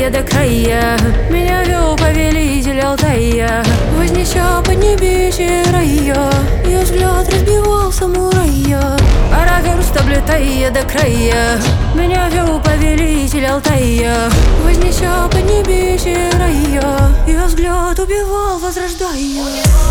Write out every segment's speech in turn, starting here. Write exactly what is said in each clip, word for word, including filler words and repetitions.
края до края. Меня вел повелитель Алтая, вознеся под небесье рая. Ее взгляд разбивал самурая, пара верст облетая до края. Меня вел повелитель Алтая, вознеся под небесье рая. Ее взгляд убивал, возрождая.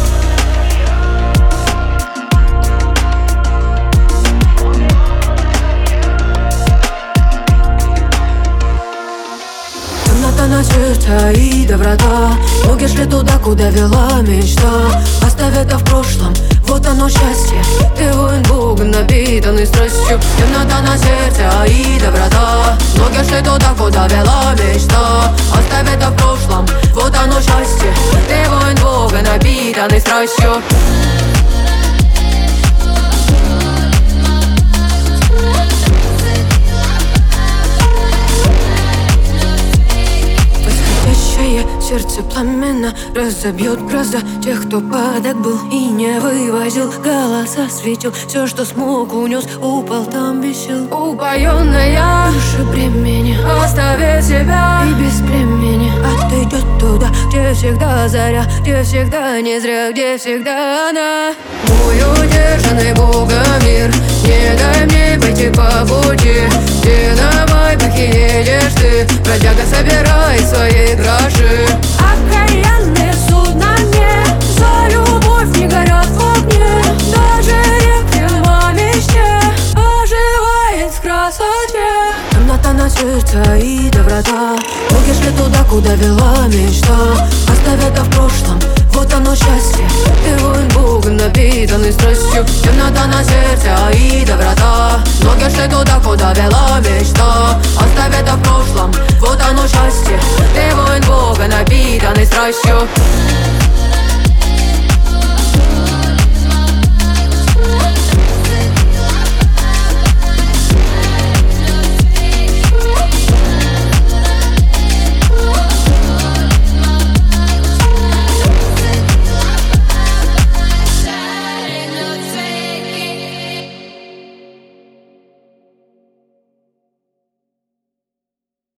Темнота на сердце и доброта, ноги шли туда, куда вела мечта. Оставь это в прошлом, вот оно счастье. Ты воин Бога, напитанный страстью. Темнота на сердце и доброта, ноги шли туда, куда вела мечта. Оставь это в прошлом, вот оно счастье. Ты воин Бога, напитанный страстью. Сердце пламенно разобьет гроза тех, кто падок был и не вывозил. Голоса светил, все, что смог, унес, упал там без сил. Упоенная души бремени оставит себя и без племени отойдет туда, где всегда заря, где всегда не зря, где всегда она. Мой удержанный Богом мир, не дай мне пойти по пути, где на байбахе едешь ты, бродяга, собирай свои гроши. Окаянные судна мне за любовь не горят в огне. Даже реки в мечте оживает в красоте. Темнота на сердце и доброта, ноги шли туда, куда вела мечта. Оставь это в прошлом, вот оно счастье. Ты воин Бога, напитанный страстью. Темнота на сердце и доброта, ноги шли туда, куда вела мечта. Оставь это в